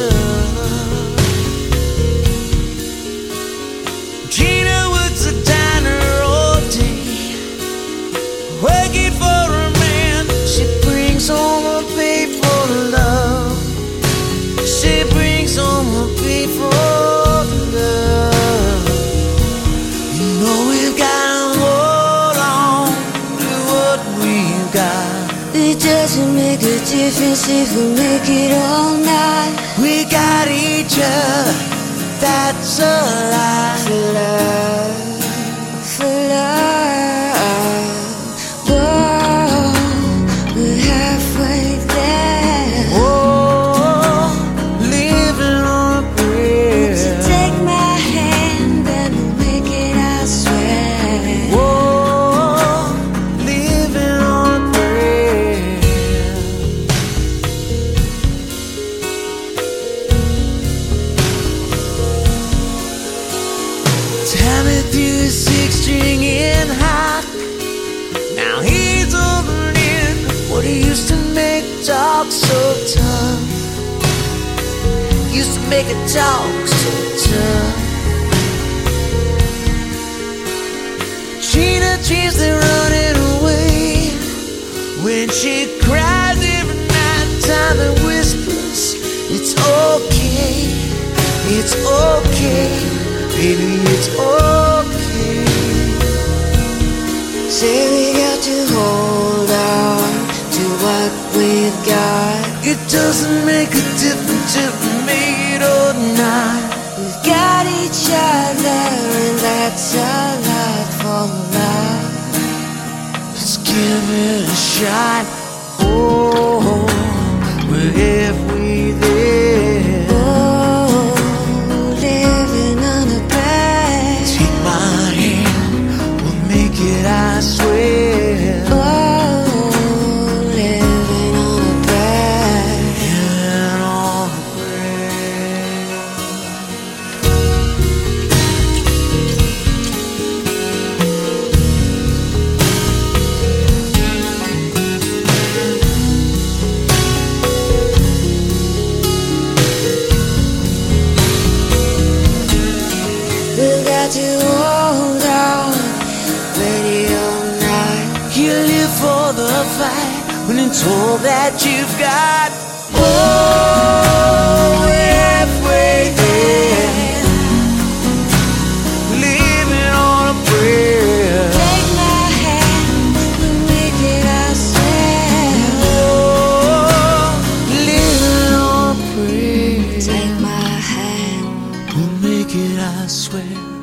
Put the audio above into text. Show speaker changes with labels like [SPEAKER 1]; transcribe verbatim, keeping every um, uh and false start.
[SPEAKER 1] touch. Gina works a diner all day, working for a man. She brings home a pay for love. She brings home a pay for love. You know we've got to hold on to what we've got.
[SPEAKER 2] It doesn't make a difference if we make it all night.
[SPEAKER 1] We got each other, that's a lie.
[SPEAKER 2] For love, for love. Whoa, we're halfway there.
[SPEAKER 1] Oh, living on a prayer.
[SPEAKER 2] So take my hand and we'll make it, I swear.
[SPEAKER 1] Oh, living on a prayer. Timothy is six string in hot. Now he's opening what he used to make talk so tough. Used to make it talk so tough. Gina Jean's they're running away. When she cries every night, time and whispers, it's okay, it's okay, baby, it's okay.
[SPEAKER 2] Say we got to hold on to what we've got.
[SPEAKER 1] It doesn't make a difference if we make it or not.
[SPEAKER 2] We've got each other and that's a lot for love.
[SPEAKER 1] Let's give it a shot. Oh, we're halfway there.
[SPEAKER 2] Oh, living on a prayer.
[SPEAKER 1] Take my hand, we'll make it, I swear.
[SPEAKER 2] Oh, living on a prayer.
[SPEAKER 1] Living on a prayer.
[SPEAKER 2] We've got to hold on, ready all night.
[SPEAKER 1] You live for the fight when it's all that you've got. Oh, we're halfway there. Living on a prayer.
[SPEAKER 2] Take my hand, we'll make it, I swear.
[SPEAKER 1] Oh, living on a prayer.
[SPEAKER 2] Take my hand.
[SPEAKER 1] We'll make it, I swear.